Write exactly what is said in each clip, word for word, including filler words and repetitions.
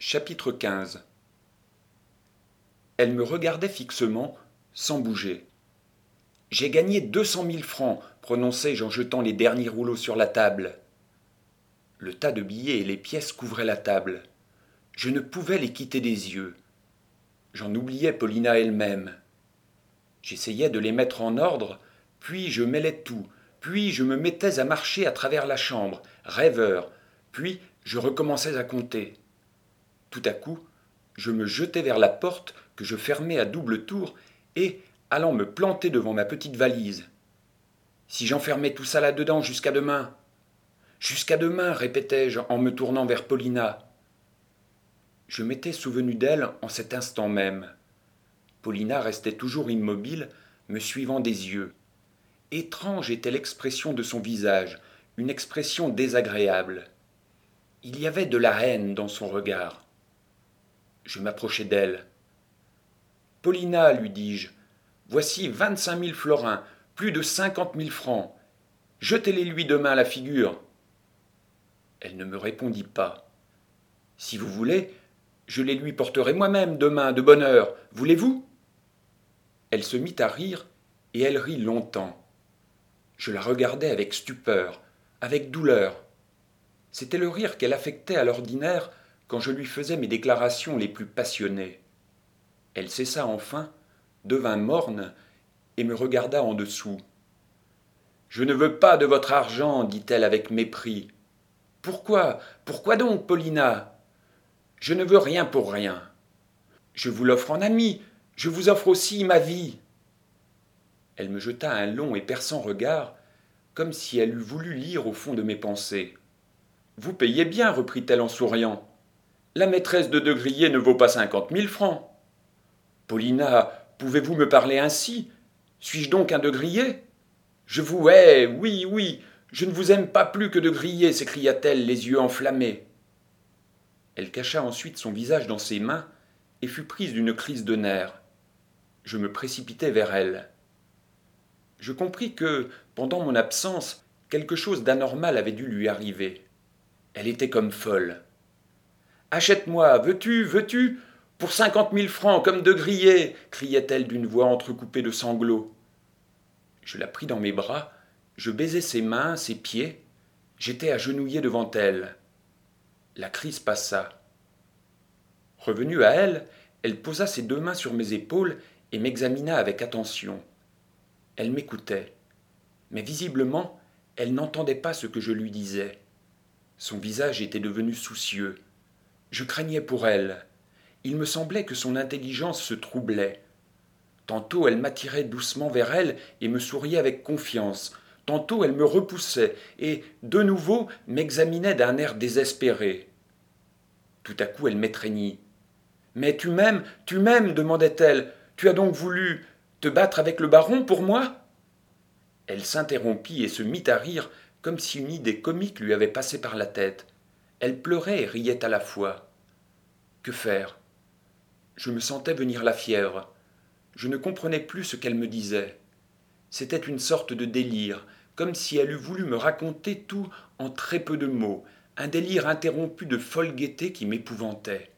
Chapitre quinze. Elle me regardait fixement, sans bouger. J'ai gagné deux cent mille francs, prononçai-je en jetant les derniers rouleaux sur la table. Le tas de billets et les pièces couvraient la table. Je ne pouvais les quitter des yeux. J'en oubliais Paulina elle-même. J'essayais de les mettre en ordre, puis je mêlais tout, puis je me mettais à marcher à travers la chambre, rêveur, puis je recommençais à compter. Tout à coup, je me jetai vers la porte que je fermai à double tour et, allant me planter devant ma petite valise. Si j'enfermais tout ça là-dedans jusqu'à demain. Jusqu'à demain, répétai-je en me tournant vers Paulina. Je m'étais souvenu d'elle en cet instant même. Paulina restait toujours immobile, me suivant des yeux. Étrange était l'expression de son visage, une expression désagréable. Il y avait de la haine dans son regard. Je m'approchai d'elle. « Paulina, lui dis-je, voici vingt-cinq mille florins, plus de cinquante mille francs. Jetez-les lui demain à la figure. » Elle ne me répondit pas. « Si vous voulez, je les lui porterai moi-même demain de bonne heure. Voulez-vous » Elle se mit à rire, et elle rit longtemps. Je la regardais avec stupeur, avec douleur. C'était le rire qu'elle affectait à l'ordinaire quand je lui faisais mes déclarations les plus passionnées. Elle cessa enfin, devint morne, et me regarda en dessous. « Je ne veux pas de votre argent, dit-elle avec mépris. « Pourquoi, pourquoi donc, Paulina ? Je ne veux rien pour rien. Je vous l'offre en ami, je vous offre aussi ma vie. » Elle me jeta un long et perçant regard, comme si elle eût voulu lire au fond de mes pensées. « Vous payez bien, reprit-elle en souriant. La maîtresse de Degrillé ne vaut pas cinquante mille francs. Paulina, pouvez-vous me parler ainsi? Suis-je donc un Degrillé? Je vous hais, oui, oui, je ne vous aime pas plus que Degrillé, s'écria-t-elle, les yeux enflammés. Elle cacha ensuite son visage dans ses mains et fut prise d'une crise de nerfs. Je me précipitai vers elle. Je compris que, pendant mon absence, quelque chose d'anormal avait dû lui arriver. Elle était comme folle. « Achète-moi, veux-tu, veux-tu, pour cinquante mille francs, comme Degrillé » criait-elle d'une voix entrecoupée de sanglots. Je la pris dans mes bras, je baisai ses mains, ses pieds, j'étais agenouillé devant elle. La crise passa. Revenue à elle, elle posa ses deux mains sur mes épaules et m'examina avec attention. Elle m'écoutait, mais visiblement, elle n'entendait pas ce que je lui disais. Son visage était devenu soucieux. Je craignais pour elle. Il me semblait que son intelligence se troublait. Tantôt elle m'attirait doucement vers elle et me souriait avec confiance. Tantôt elle me repoussait et, de nouveau, m'examinait d'un air désespéré. Tout à coup elle m'étreignit. « Mais tu m'aimes, tu m'aimes, demandait-elle. Tu as donc voulu te battre avec le baron pour moi ?» Elle s'interrompit et se mit à rire comme si une idée comique lui avait passé par la tête. Elle pleurait et riait à la fois. Que faire? Je me sentais venir la fièvre. Je ne comprenais plus ce qu'elle me disait. C'était une sorte de délire, comme si elle eût voulu me raconter tout en très peu de mots, un délire interrompu de folle gaieté qui m'épouvantait.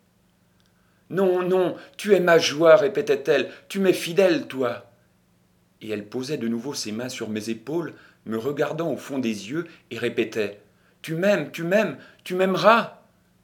« Non, non, tu es ma joie, répétait-elle, tu m'es fidèle, toi. » Et elle posait de nouveau ses mains sur mes épaules, me regardant au fond des yeux, et répétait « Tu m'aimes, tu m'aimes, tu m'aimeras !»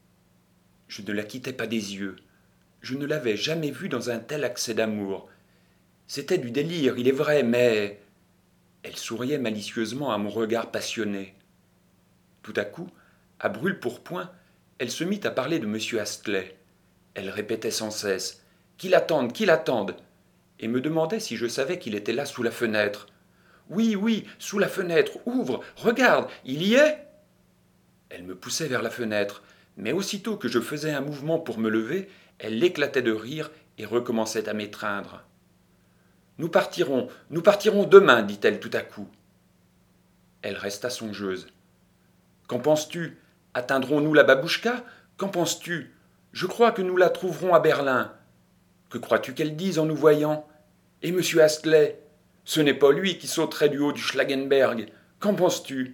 Je ne la quittais pas des yeux. Je ne l'avais jamais vue dans un tel accès d'amour. C'était du délire, il est vrai, mais... Elle souriait malicieusement à mon regard passionné. Tout à coup, à brûle-pourpoint, elle se mit à parler de monsieur Astley. Elle répétait sans cesse « Qu'il attende, qu'il attende !» et me demandait si je savais qu'il était là sous la fenêtre. « Oui, oui, sous la fenêtre, ouvre, regarde, il y est !» Elle me poussait vers la fenêtre, mais aussitôt que je faisais un mouvement pour me lever, elle éclatait de rire et recommençait à m'étreindre. « Nous partirons, nous partirons demain, dit-elle tout à coup. » Elle resta songeuse. « Qu'en penses-tu? Atteindrons-nous la babouchka? Qu'en penses-tu? Je crois que nous la trouverons à Berlin. Que crois-tu qu'elle dise en nous voyant? Et monsieur Astley? Ce n'est pas lui qui sauterait du haut du Schlagenberg. Qu'en penses-tu ?»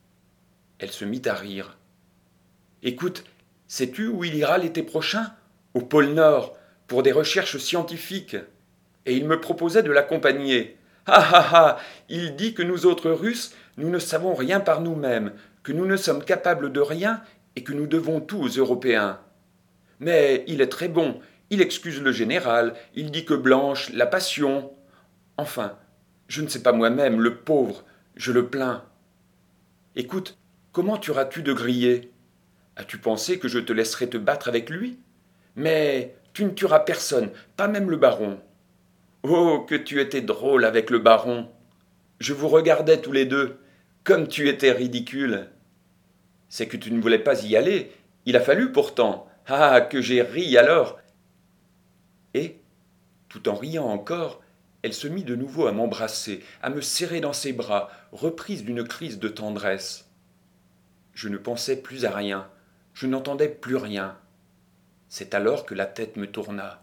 Elle se mit à rire. « Écoute, Sais-tu où il ira l'été prochain? Au pôle Nord, pour des recherches scientifiques. Et il me proposait de l'accompagner. Ah ah ah! Il dit que nous autres Russes, nous ne savons rien par nous-mêmes, que nous ne sommes capables de rien et que nous devons tout aux Européens. Mais il est très bon, il excuse le général, il dit que Blanche, la passion. Enfin, je ne sais pas moi-même, le pauvre, je le plains. Écoute, comment tueras-tu de griller? As-tu pensé que je te laisserais te battre avec lui? Mais tu ne tueras personne, pas même le baron. Oh, que tu étais drôle avec le baron. Je vous regardais tous les deux, comme tu étais ridicule. C'est que tu ne voulais pas y aller, il a fallu pourtant. Ah, que j'ai ri alors. Et, tout en riant encore, elle se mit de nouveau à m'embrasser, à me serrer dans ses bras, reprise d'une crise de tendresse. Je ne pensais plus à rien, je n'entendais plus rien. C'est alors que la tête me tourna.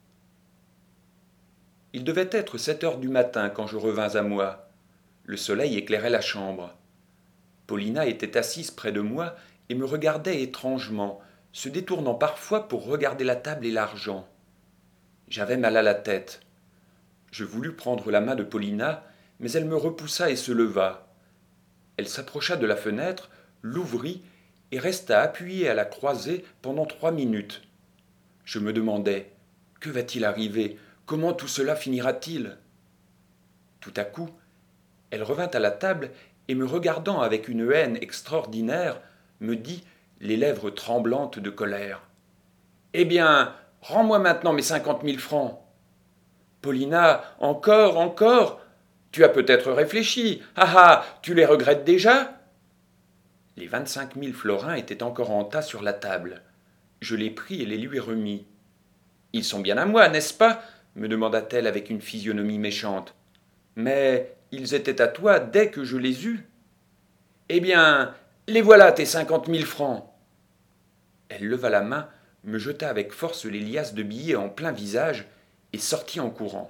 Il devait être sept heures du matin quand je revins à moi. Le soleil éclairait la chambre. Paulina était assise près de moi et me regardait étrangement, se détournant parfois pour regarder la table et l'argent. J'avais mal à la tête. Je voulus prendre la main de Paulina, mais elle me repoussa et se leva. Elle s'approcha de la fenêtre, l'ouvrit et resta appuyée à la croisée pendant trois minutes. Je me demandais, que va-t-il arriver? Comment tout cela finira-t-il? Tout à coup, elle revint à la table et me regardant avec une haine extraordinaire, me dit, les lèvres tremblantes de colère. Eh bien, rends-moi maintenant mes cinquante mille francs. Paulina, encore, encore? Tu as peut-être réfléchi. Ah ah, tu les regrettes déjà? Les vingt-cinq mille florins étaient encore en tas sur la table. Je les pris et les lui remis. Ils sont bien à moi, n'est-ce pas? Me demanda-t-elle avec une physionomie méchante. Mais ils étaient à toi dès que je les eus. Eh bien, les voilà tes cinquante mille francs. Elle leva la main, me jeta avec force les liasses de billets en plein visage et sortit en courant.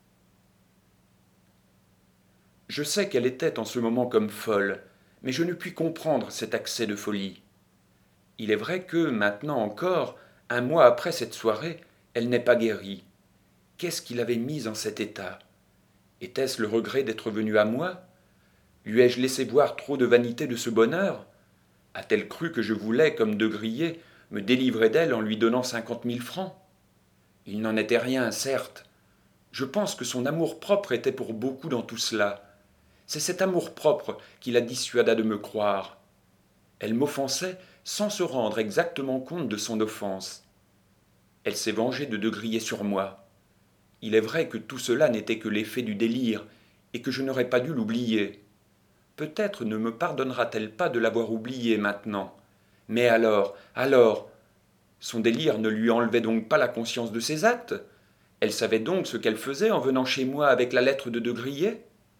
Je sais qu'elle était en ce moment comme folle, mais je ne puis comprendre cet accès de folie. Il est vrai que, maintenant encore, un mois après cette soirée, elle n'est pas guérie. Qu'est-ce qui l'avait mise en cet état? Était-ce le regret d'être venue à moi? Lui ai-je laissé voir trop de vanité de ce bonheur? A-t-elle cru que je voulais, comme De Grier, me délivrer d'elle en lui donnant cinquante mille francs? Il n'en était rien, certes. Je pense que son amour-propre était pour beaucoup dans tout cela. C'est cet amour-propre qui la dissuada de me croire. Elle m'offensait sans se rendre exactement compte de son offense. Elle s'est vengée de De Grier sur moi. Il est vrai que tout cela n'était que l'effet du délire, et que je n'aurais pas dû l'oublier. Peut-être ne me pardonnera-t-elle pas de l'avoir oublié maintenant. Mais alors, alors, son délire ne lui enlevait donc pas la conscience de ses actes? Elle savait donc ce qu'elle faisait en venant chez moi avec la lettre de De Grier?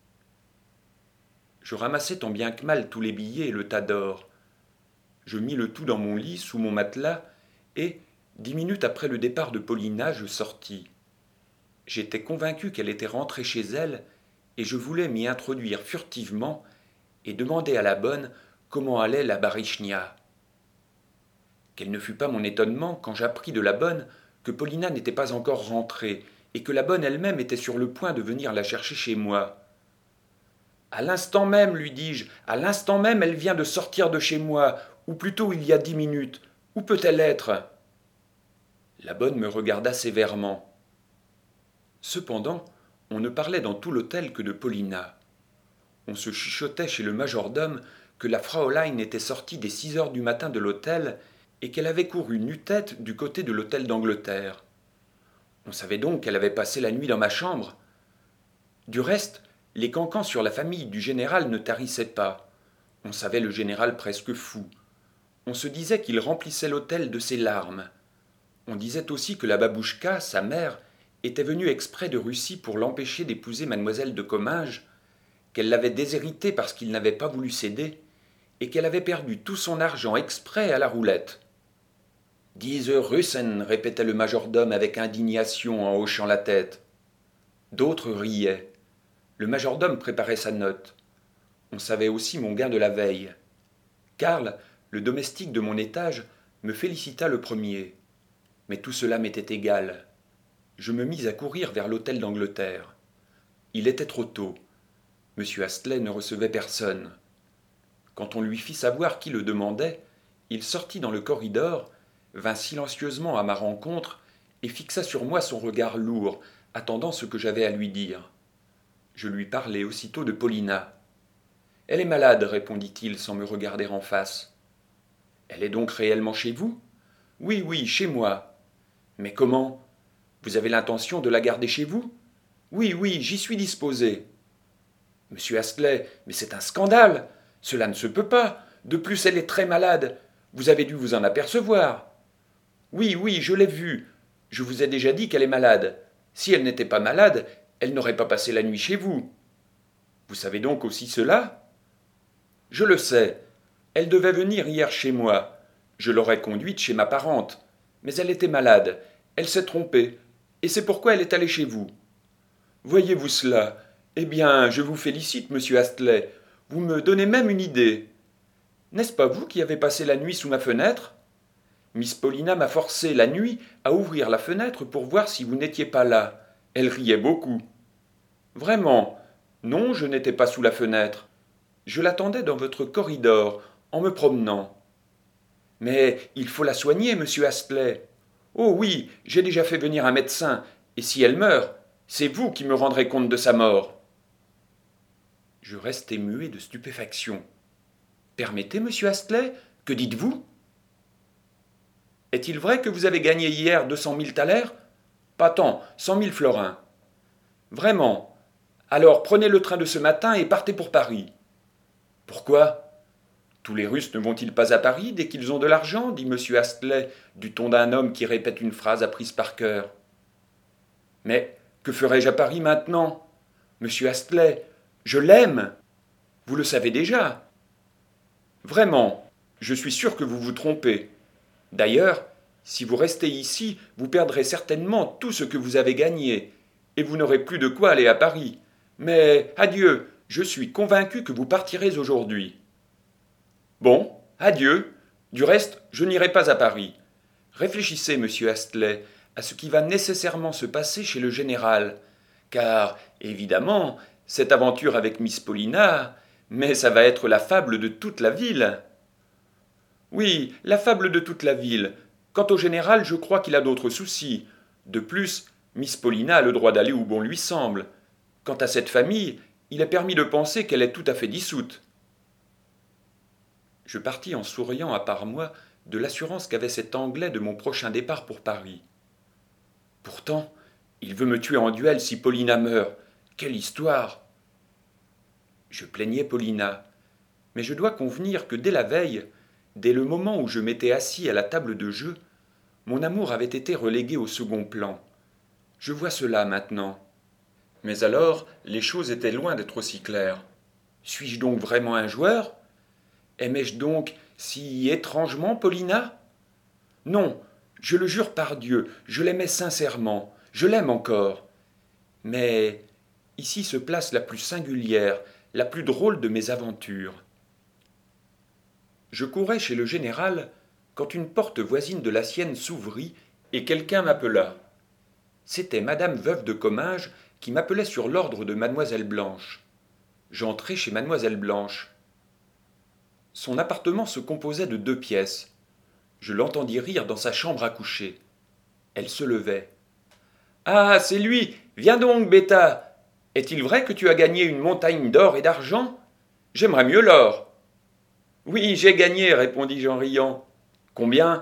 Je ramassai tant bien que mal tous les billets et le tas d'or. Je mis le tout dans mon lit, sous mon matelas, et, dix minutes après le départ de Paulina, je sortis. J'étais convaincu qu'elle était rentrée chez elle, et je voulais m'y introduire furtivement et demander à la bonne comment allait la Barichnia. Quel ne fut pas mon étonnement quand j'appris de la bonne que Paulina n'était pas encore rentrée et que la bonne elle-même était sur le point de venir la chercher chez moi. À l'instant même, lui dis-je, à l'instant même, elle vient de sortir de chez moi, ou plutôt il y a dix minutes. Où peut-elle être? La bonne me regarda sévèrement. Cependant, on ne parlait dans tout l'hôtel que de Paulina. On se chuchotait chez le majordome que la Fraulein était sortie dès six heures du matin de l'hôtel et qu'elle avait couru nu-tête du côté de l'hôtel d'Angleterre. On savait donc qu'elle avait passé la nuit dans ma chambre. Du reste, les cancans sur la famille du général ne tarissaient pas. On savait le général presque fou. On se disait qu'il remplissait l'hôtel de ses larmes. On disait aussi que la babouchka, sa mère, était venue exprès de Russie pour l'empêcher d'épouser mademoiselle de Comminges, qu'elle l'avait déshéritée parce qu'il n'avait pas voulu céder, et qu'elle avait perdu tout son argent exprès à la roulette. Diese Russen, répétait le majordome avec indignation en hochant la tête. D'autres riaient. Le majordome préparait sa note. On savait aussi mon gain de la veille. Karl, le domestique de mon étage, me félicita le premier. Mais tout cela m'était égal. Je me mis à courir vers l'hôtel d'Angleterre. Il était trop tôt. M. Astley ne recevait personne. Quand on lui fit savoir qui le demandait, il sortit dans le corridor, vint silencieusement à ma rencontre et fixa sur moi son regard lourd, attendant ce que j'avais à lui dire. Je lui parlai aussitôt de Paulina. « Elle est malade, répondit-il sans me regarder en face. « Elle est donc réellement chez vous ?»« Oui, oui, chez moi. »« Mais comment ? Vous avez l'intention de la garder chez vous ?»« Oui, oui, j'y suis disposé. »« Monsieur Astley, mais c'est un scandale. Cela ne se peut pas. De plus, elle est très malade. Vous avez dû vous en apercevoir. »« Oui, oui, je l'ai vue. Je vous ai déjà dit qu'elle est malade. Si elle n'était pas malade, elle n'aurait pas passé la nuit chez vous. Vous savez donc aussi cela ? Je le sais. Elle devait venir hier chez moi. Je l'aurais conduite chez ma parente. Mais elle était malade. Elle s'est trompée. Et c'est pourquoi elle est allée chez vous. Voyez-vous cela ? Eh bien, je vous félicite, monsieur Astley. Vous me donnez même une idée. N'est-ce pas vous qui avez passé la nuit sous ma fenêtre ? Miss Paulina m'a forcé la nuit à ouvrir la fenêtre pour voir si vous n'étiez pas là. Elle riait beaucoup. Vraiment ? Non, je n'étais pas sous la fenêtre. Je l'attendais dans votre corridor, en me promenant. Mais il faut la soigner, monsieur Astley. Oh oui, j'ai déjà fait venir un médecin, et si elle meurt, c'est vous qui me rendrez compte de sa mort. Je restai muet de stupéfaction. Permettez, monsieur Astley, que dites-vous ? Est-il vrai que vous avez gagné hier deux cent mille thalers ? Pas tant, cent mille florins. Vraiment ? Alors prenez le train de ce matin et partez pour Paris. Pourquoi ? Tous les Russes ne vont-ils pas à Paris dès qu'ils ont de l'argent, dit M. Astley, du ton d'un homme qui répète une phrase apprise par cœur. Mais que ferai-je à Paris maintenant ? Monsieur Astley, je l'aime. Vous le savez déjà. Vraiment, je suis sûr que vous vous trompez. D'ailleurs, si vous restez ici, vous perdrez certainement tout ce que vous avez gagné, et vous n'aurez plus de quoi aller à Paris. Mais adieu, je suis convaincu que vous partirez aujourd'hui. Bon, adieu. Du reste, je n'irai pas à Paris. Réfléchissez, monsieur Astley, à ce qui va nécessairement se passer chez le général, car, évidemment, cette aventure avec Miss Paulina, mais ça va être la fable de toute la ville. Oui, la fable de toute la ville. Quant au général, je crois qu'il a d'autres soucis. De plus, Miss Paulina a le droit d'aller où bon lui semble. Quant à cette famille, il est permis de penser qu'elle est tout à fait dissoute. Je partis en souriant à part moi de l'assurance qu'avait cet Anglais de mon prochain départ pour Paris. Pourtant, il veut me tuer en duel si Paulina meurt. Quelle histoire ! Je plaignais Paulina, mais je dois convenir que dès la veille, dès le moment où je m'étais assis à la table de jeu, mon amour avait été relégué au second plan. Je vois cela maintenant. Mais alors, les choses étaient loin d'être aussi claires. Suis-je donc vraiment un joueur ? Aimais-je donc si étrangement Paulina ? Non, je le jure par Dieu, je l'aimais sincèrement, je l'aime encore. Mais ici se place la plus singulière, la plus drôle de mes aventures. Je courais chez le général quand une porte voisine de la sienne s'ouvrit et quelqu'un m'appela. C'était madame veuve de Comminges qui m'appelait sur l'ordre de mademoiselle Blanche. J'entrai chez mademoiselle Blanche. Son appartement se composait de deux pièces. Je l'entendis rire dans sa chambre à coucher. Elle se levait. « Ah, c'est lui. Viens donc, bêta. Est-il vrai que tu as gagné une montagne d'or et d'argent ? J'aimerais mieux l'or. »« Oui, j'ai gagné, répondis-je en riant. »« Combien ? »«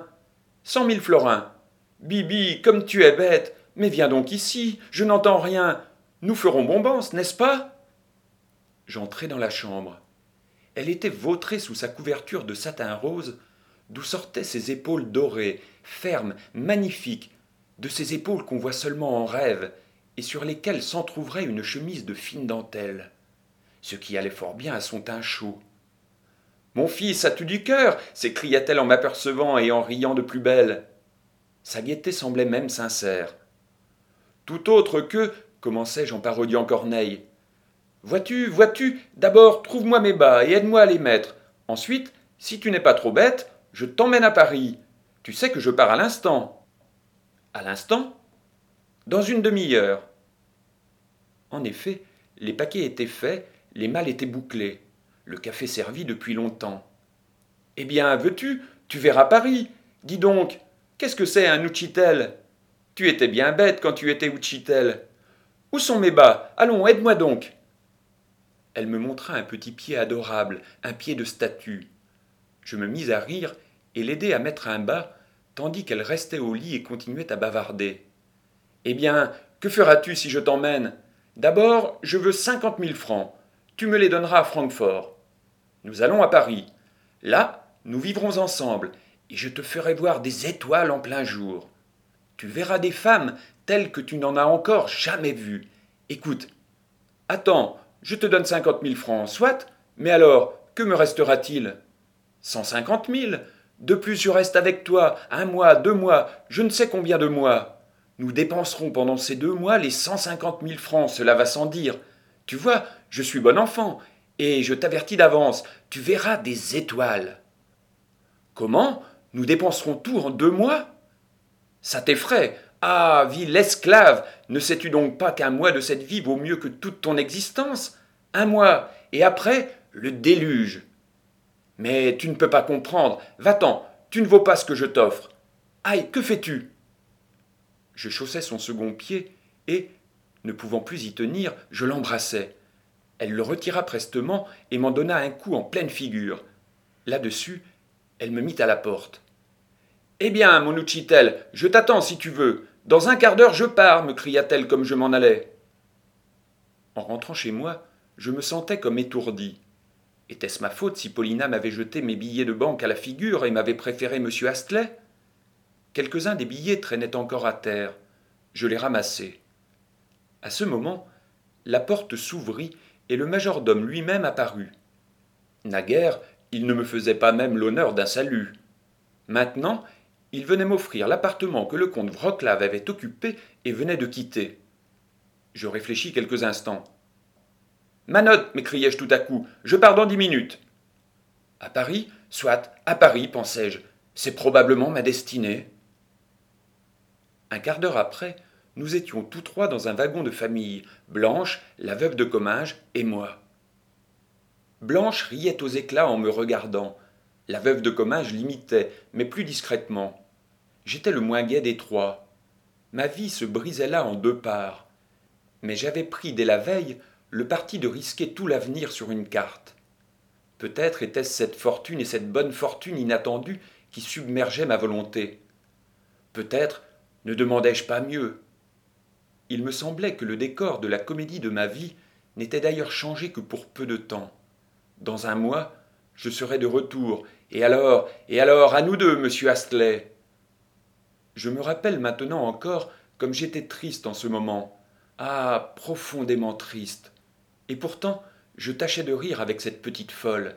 Cent mille florins. »« Bibi, comme tu es bête. Mais viens donc ici, je n'entends rien. Nous ferons bombance, n'est-ce pas ?» J'entrai dans la chambre. Elle était vautrée sous sa couverture de satin rose, d'où sortaient ses épaules dorées, fermes, magnifiques, de ces épaules qu'on voit seulement en rêve, et sur lesquelles s'entr'ouvrait une chemise de fine dentelle, ce qui allait fort bien à son teint chaud. « Mon fils, as-tu du cœur » s'écria-t-elle en m'apercevant et en riant de plus belle. Sa gaieté semblait même sincère. « Tout autre que, commençai-je en parodiant Corneille. Vois-tu, vois-tu, d'abord trouve-moi mes bas et aide-moi à les mettre. Ensuite, si tu n'es pas trop bête, je t'emmène à Paris. Tu sais que je pars à l'instant. À l'instant? Dans une demi-heure. En effet, les paquets étaient faits, les malles étaient bouclées, le café servi depuis longtemps. Eh bien, veux-tu? Tu verras Paris. Dis donc, qu'est-ce que c'est un Uchitel? Tu étais bien bête quand tu étais Uchitel. Où sont mes bas? Allons, aide-moi donc. Elle me montra un petit pied adorable, un pied de statue. Je me mis à rire et l'aidai à mettre un bas, tandis qu'elle restait au lit et continuait à bavarder. Eh bien, que feras-tu si je t'emmène? D'abord, je veux cinquante mille francs. Tu me les donneras à Francfort. Nous allons à Paris. Là, nous vivrons ensemble, et je te ferai voir des étoiles en plein jour. Tu verras des femmes telles que tu n'en as encore jamais vues. Écoute, attends, je te donne cinquante mille francs, soit, mais alors, que me restera-t-il? Cent cinquante mille. De plus, je reste avec toi, un mois, deux mois, je ne sais combien de mois. Nous dépenserons pendant ces deux mois les cent cinquante mille francs, cela va sans dire. Tu vois, je suis bon enfant, et je t'avertis d'avance, tu verras des étoiles. Comment? Nous dépenserons tout en deux mois? Ça t'effraie? Ah, vil esclave! Ne sais-tu donc pas qu'un mois de cette vie vaut mieux que toute ton existence? Un mois, et après, le déluge. Mais tu ne peux pas comprendre. Va-t'en, tu ne vaux pas ce que je t'offre. Aïe, que fais-tu? Je chaussai son second pied, et, ne pouvant plus y tenir, je l'embrassai. Elle le retira prestement et m'en donna un coup en pleine figure. Là-dessus, elle me mit à la porte. Eh bien, mon Uchitel, je t'attends si tu veux. Dans un quart d'heure, je pars, me cria-t-elle comme je m'en allais. En rentrant chez moi, je me sentais comme étourdi. Était-ce ma faute si Paulina m'avait jeté mes billets de banque à la figure et m'avait préféré M. Astley? Quelques-uns des billets traînaient encore à terre. Je les ramassai. À ce moment, la porte s'ouvrit et le majordome lui-même apparut. Naguère, il ne me faisait pas même l'honneur d'un salut. Maintenant, il venait m'offrir l'appartement que le comte Wroclaw avait occupé et venait de quitter. Je réfléchis quelques instants. Ma note, m'écriai-je tout à coup, je pars dans dix minutes. À Paris? Soit, à Paris, pensai-je. C'est probablement ma destinée. Un quart d'heure après, nous étions tous trois dans un wagon de famille, Blanche, la veuve de Comminges et moi. Blanche riait aux éclats en me regardant. La veuve de Comminges l'imitait, mais plus discrètement. J'étais le moins gai des trois. Ma vie se brisait là en deux parts. Mais j'avais pris dès la veille le parti de risquer tout l'avenir sur une carte. Peut-être était-ce cette fortune et cette bonne fortune inattendue qui submergeaient ma volonté. Peut-être ne demandais-je pas mieux. Il me semblait que le décor de la comédie de ma vie n'était d'ailleurs changé que pour peu de temps. Dans un mois, je serais de retour. Et alors, et alors, à nous deux, monsieur Astley. Je me rappelle maintenant encore comme j'étais triste en ce moment. Ah, profondément triste. Et pourtant, je tâchais de rire avec cette petite folle.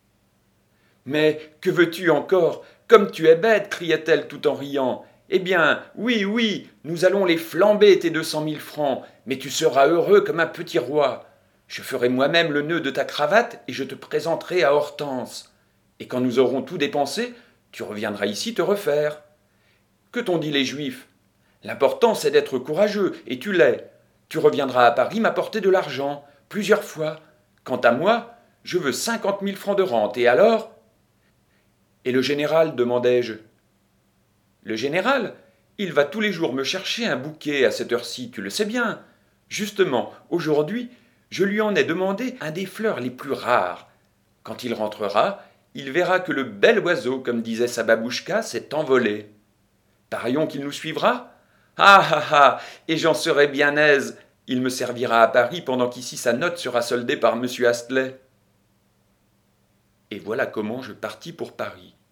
Mais que veux-tu encore? Comme tu es bête, cria-t-elle tout en riant. Eh bien, oui, oui, nous allons les flamber, tes deux cent mille francs, mais tu seras heureux comme un petit roi. Je ferai moi-même le nœud de ta cravate et je te présenterai à Hortense. Et quand nous aurons tout dépensé, tu reviendras ici te refaire. Que t'ont dit les Juifs? L'important, c'est d'être courageux, et tu l'es. Tu reviendras à Paris m'apporter de l'argent, plusieurs fois. Quant à moi, je veux cinquante mille francs de rente, et alors? Et le général, demandai-je. Le général, il va tous les jours me chercher un bouquet à cette heure-ci, tu le sais bien. Justement, aujourd'hui, je lui en ai demandé un des fleurs les plus rares. Quand il rentrera, il verra que le bel oiseau, comme disait sa babouchka, s'est envolé. Parions qu'il nous suivra? Ah ah ah! Et j'en serai bien aise. Il me servira à Paris pendant qu'ici sa note sera soldée par monsieur Astley. Et voilà comment je partis pour Paris.